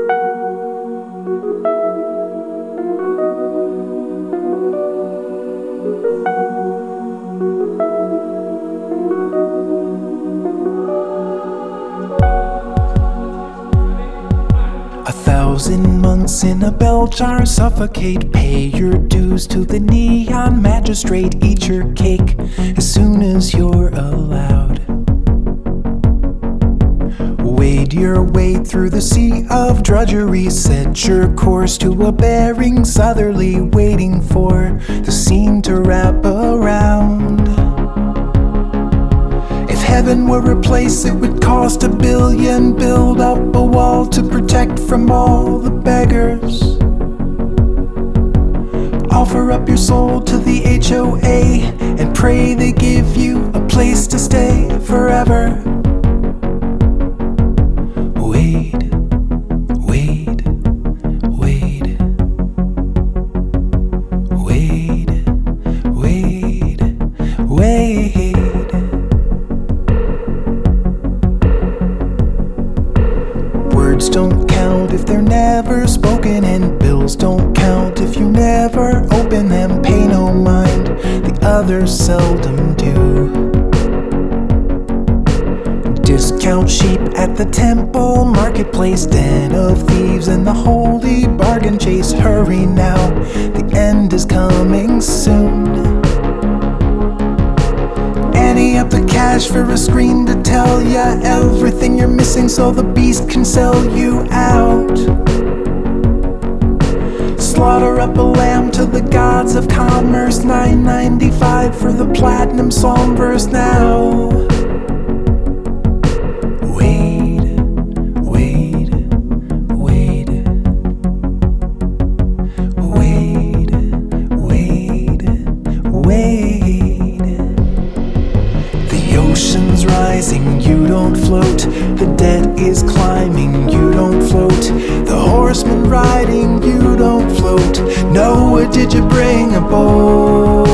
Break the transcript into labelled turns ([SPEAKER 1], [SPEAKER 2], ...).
[SPEAKER 1] 1,000 months in a bell jar suffocate. Pay your dues to the neon magistrate. Eat your cake as soon as you're allowed. Wade your way through the sea of drudgery. Set your course to a bearing southerly, waiting for the scene to wrap around. If heaven were a place, it would cost $1 billion. Build up a wall to protect from all the beggars. Offer up your soul to the HOA and pray they give you a place to stay forever. Wade, wade, wade, wade, wade, wade. Words don't count if they're never spoken, and bills don't count if you never open them. Pay no mind, the others seldom do. Discount sheep at the temple marketplace, den of thieves and the holy bargain chase. Hurry now, the end is coming soon. Ante up the cash for a screen to tell ya everything you're missing, so the beast can sell you out. Slaughter up a lamb to the gods of commerce. $9.95 for the platinum psalm verse now. Wade, wade, wade, wade, wade, wade. The ocean's rising, you don't float. The debt is climbing, you don't float. The horseman riding, you don't float. Noah, did you bring a boat?